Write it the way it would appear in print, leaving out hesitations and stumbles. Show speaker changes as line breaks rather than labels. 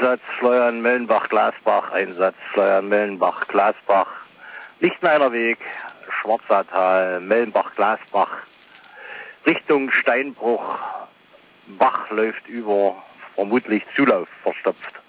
Einsatz Schleuern, Mellenbach, Glasbach, Einsatz Schleuern, Mellenbach, Glasbach, Lichteneinerweg, Schwarzertal, Mellenbach, Glasbach, Richtung Steinbruch, Bach läuft über, vermutlich Zulauf verstopft.